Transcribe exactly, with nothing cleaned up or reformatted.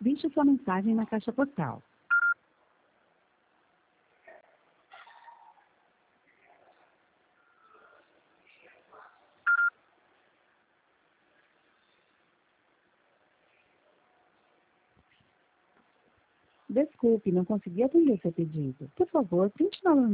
Deixe sua mensagem na caixa postal. Desculpe, não consegui atender seu pedido. Por favor, tente novamente.